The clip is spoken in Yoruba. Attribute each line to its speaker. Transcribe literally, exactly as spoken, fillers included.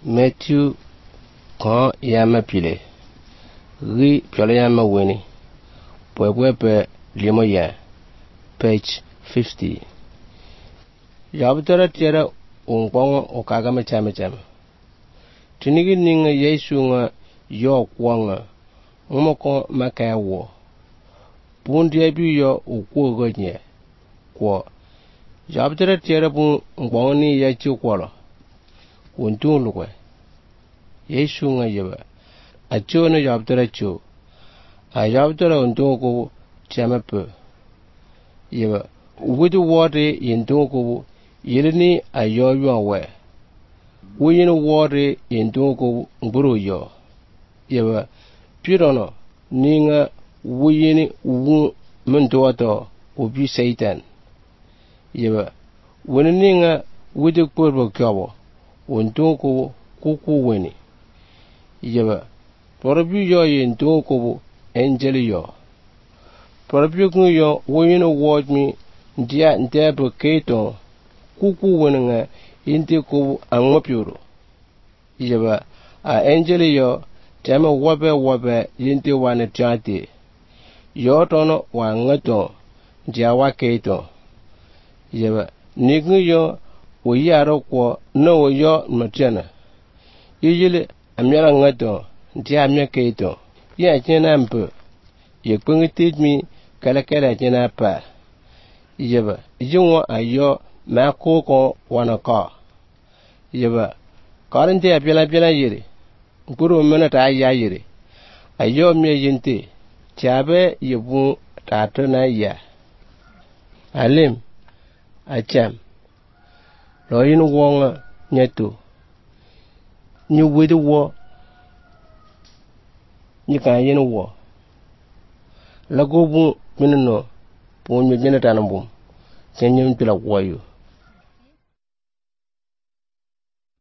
Speaker 1: Matthew kan yama pile ri pile yama weni pwepwepe limo ya page fifty. Yabutara tiara ungpong okagama chama chama tunigi ninga Yesu nga yo kwanga ngomoko makaya wo pundia bi yo ukwo gonye kwa yabutara tiara bu ngpong ni ya chi kwalo untung lukwe Yesu nga yeba acho na yabutara cho a yabutara untung ko chama pe yeba wudu wode yintung ko yelini ayo yo we wuyin wode yintung ko ngburu yo yeba pirono ninga wuyin wu mendoto obi Satan yeba woni ninga wudu kporbo kabo untung ko kuku weni yeba porbi yo yintung ko angel yo porbi kun yo wuyin wode ndia ndebe keto kuku weni nga inte ko angmopiro yeba a angel yo tema wabe wabe yinte wane tiate yo tono wa ngato ndia wa keto yeba nigu yo wo yaro ko no wo yo matiana yile amyara ngato ndia amya keto ya chena mpu ye kungi tijmi kala kala chena pa yeba jinwo ayo ma ko ko wana ka yeba karante apela apela yiri nguru mena ta ya yiri ayo me yinte chabe yebu ta tona ya alim acham loyin wonga nyeto ni wedu wo ni ka yin wo lagobu minno po nyu jena tanambum kenyum pila woyu